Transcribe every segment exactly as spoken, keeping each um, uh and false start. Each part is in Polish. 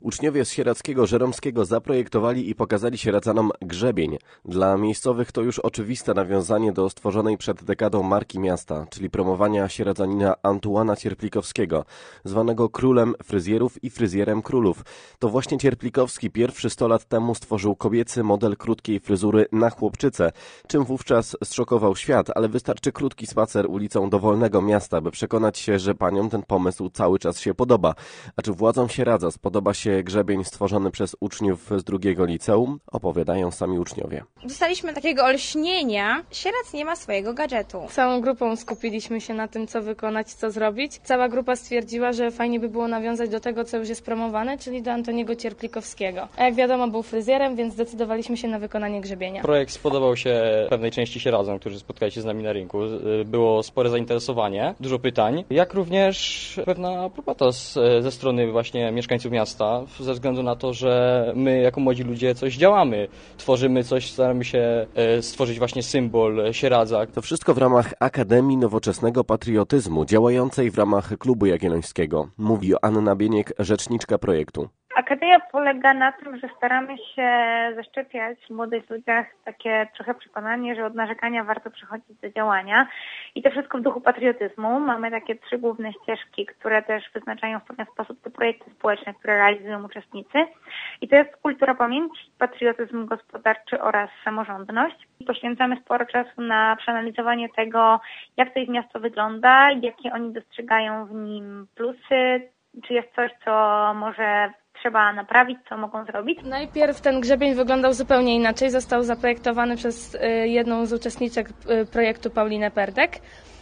Uczniowie z Sieradzkiego Żeromskiego zaprojektowali i pokazali Sieradzanom grzebień. Dla miejscowych to już oczywiste nawiązanie do stworzonej przed dekadą marki miasta, czyli promowania sieradzanina Antuana Cierplikowskiego, zwanego królem fryzjerów i fryzjerem królów. To właśnie Cierplikowski pierwszy sto lat temu stworzył kobiecy model krótkiej fryzury na chłopczycę, czym wówczas zszokował świat, ale wystarczy krótki spacer ulicą dowolnego miasta, by przekonać się, że paniom ten pomysł cały czas się podoba. A czy władzom Sieradza spodoba się grzebień stworzony przez uczniów z drugiego liceum? Opowiadają sami uczniowie. Dostaliśmy takiego olśnienia. Sieradz nie ma swojego gadżetu. Całą grupą skupiliśmy się na tym, co wykonać, co zrobić. Cała grupa stwierdziła, że fajnie by było nawiązać do tego, co już jest promowane, czyli do Antoniego Cierplikowskiego. A jak wiadomo, był fryzjerem, więc zdecydowaliśmy się na wykonanie grzebienia. Projekt spodobał się pewnej części Sieradzan, którzy spotkali się z nami na rynku. Było spore zainteresowanie, dużo pytań, jak również pewna aprobata ze strony właśnie mieszkańców miasta, ze względu na to, że my jako młodzi ludzie coś działamy, tworzymy coś, staramy się stworzyć właśnie symbol Sieradza. To wszystko w ramach Akademii Nowoczesnego Patriotyzmu, działającej w ramach Klubu Jagiellońskiego, mówi Anna Bieniek, rzeczniczka projektu. Akademia polega na tym, że staramy się zaszczepiać w młodych ludziach takie trochę przekonanie, że od narzekania warto przechodzić do działania i to wszystko w duchu patriotyzmu. Mamy takie trzy główne ścieżki, które też wyznaczają w pewien sposób te projekty społeczne, które realizują uczestnicy. I to jest kultura pamięci, patriotyzm gospodarczy oraz samorządność. Poświęcamy sporo czasu na przeanalizowanie tego, jak to ich miasto wygląda, jakie oni dostrzegają w nim plusy, czy jest coś, co może trzeba naprawić, co mogą zrobić. Najpierw ten grzebień wyglądał zupełnie inaczej. Został zaprojektowany przez jedną z uczestniczek projektu, Paulinę Perdek,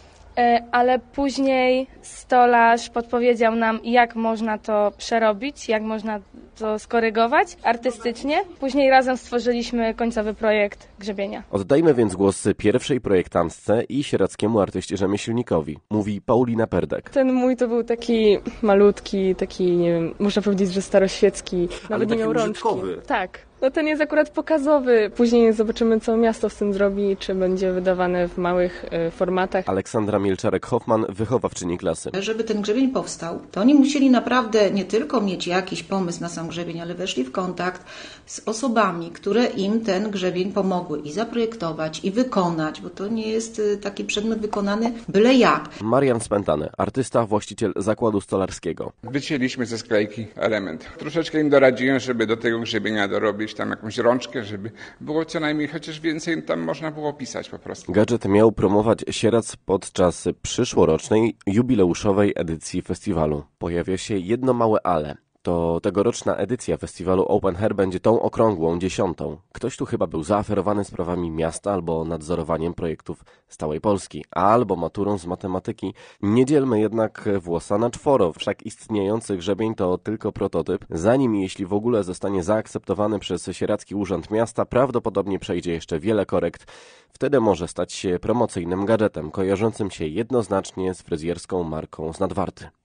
ale później stolarz podpowiedział nam, jak można to przerobić, jak można to skorygować artystycznie. Później razem stworzyliśmy końcowy projekt grzebienia. Oddajmy więc głos pierwszej projektantce i sieradzkiemu artyście rzemieślnikowi, mówi Paulina Perdek. Ten mój to był taki malutki, taki, nie wiem, można powiedzieć, że staroświecki, nawet nie miał rączki. Tak. No ten jest akurat pokazowy. Później zobaczymy, co miasto z tym zrobi, czy będzie wydawane w małych y, formatach. Aleksandra Mielczarek-Hoffman, wychowawczyni klasy. Żeby ten grzebień powstał, to oni musieli naprawdę nie tylko mieć jakiś pomysł na sam grzebień, ale weszli w kontakt z osobami, które im ten grzebień pomogły i zaprojektować, i wykonać, bo to nie jest y, taki przedmiot wykonany byle jak. Marian Spętany, artysta, właściciel zakładu stolarskiego. Wycięliśmy ze sklejki element. Troszeczkę im doradziłem, żeby do tego grzebienia dorobić tam jakąś rączkę, żeby było co najmniej chociaż więcej tam można było pisać po prostu. Gadżet miał promować Sieradz podczas przyszłorocznej jubileuszowej edycji festiwalu. Pojawia się jedno małe ale. To tegoroczna edycja festiwalu Open Hair będzie tą okrągłą, dziesiątą. Ktoś tu chyba był zaaferowany sprawami miasta albo nadzorowaniem projektów z całej Polski, albo maturą z matematyki. Nie dzielmy jednak włosa na czworo, wszak istniejący grzebień to tylko prototyp. Zanim, jeśli w ogóle zostanie zaakceptowany przez Sieradzki Urząd Miasta, prawdopodobnie przejdzie jeszcze wiele korekt. Wtedy może stać się promocyjnym gadżetem, kojarzącym się jednoznacznie z fryzjerską marką z Nadwarty.